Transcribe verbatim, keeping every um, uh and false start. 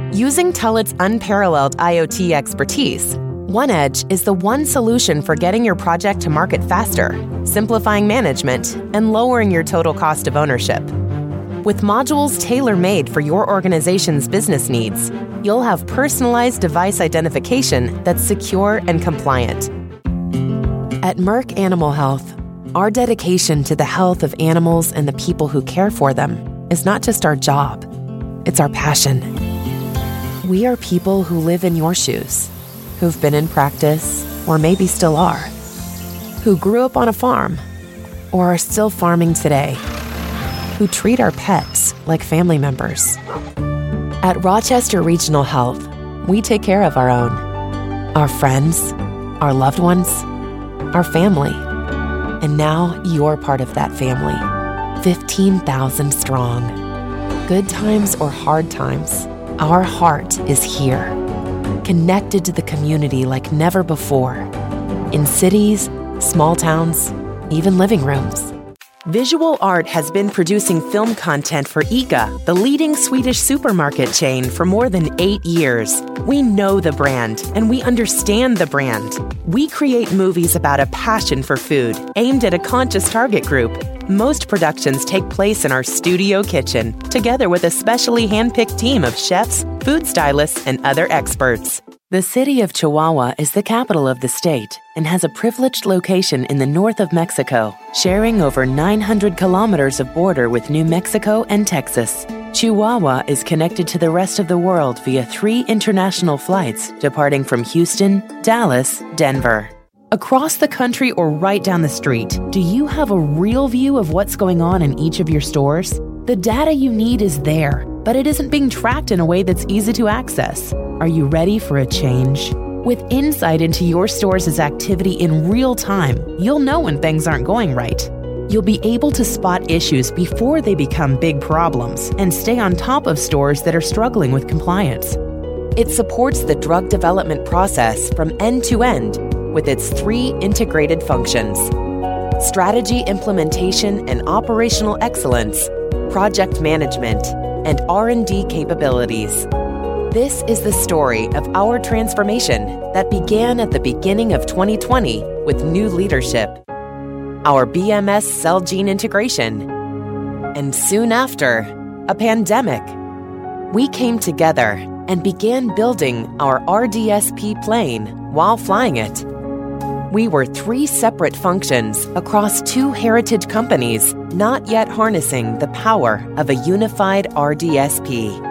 Using Tullet's unparalleled IoT expertise, OneEdge is the one solution for getting your project to market faster, simplifying management, and lowering your total cost of ownership. With modules tailor-made for your organization's business needs, you'll have personalized device identification that's secure and compliant. At Merck Animal Health, our dedication to the health of animals and the people who care for them is not just our job, it's our passion. We are people who live in your shoes, who've been in practice, or maybe still are, who grew up on a farm, or are still farming today, who treat our pets like family members. At Rochester Regional Health, we take care of our own, our friends, our loved ones, our family. And now you're part of that family, fifteen thousand strong. Good times or hard times, our heart is here, connected to the community like never before, in cities, small towns, even living rooms. Visual Art has been producing film content for ICA, the leading Swedish supermarket chain, for more than eight years. We know the brand, and we understand the brand. We create movies about a passion for food, aimed at a conscious target group. Most productions take place in our studio kitchen, together with a specially handpicked team of chefs, food stylists, and other experts. The city of Chihuahua is the capital of the state and has a privileged location in the north of Mexico, sharing over nine hundred kilometers of border with New Mexico and Texas. Chihuahua is connected to the rest of the world via three international flights departing from Houston, Dallas, Denver. Across the country or right down the street, do you have a real view of what's going on in each of your stores? The data you need is there, but it isn't being tracked in a way that's easy to access. Are you ready for a change? With insight into your store's activity in real time, you'll know when things aren't going right. You'll be able to spot issues before they become big problems and stay on top of stores that are struggling with compliance. It supports the drug development process from end to end with its three integrated functions: strategy implementation and operational excellence, project management, and R and D capabilities. This is the story of our transformation that began at the beginning of twenty twenty with new leadership, our B M S cell gene integration, and soon after, a pandemic. We came together and began building our R D S P plane while flying it. We were three separate functions across two heritage companies, not yet harnessing the power of a unified R D S P.